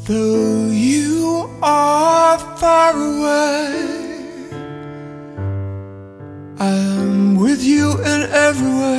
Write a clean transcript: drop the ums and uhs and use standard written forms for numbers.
Though you are far away, I am with you in every way.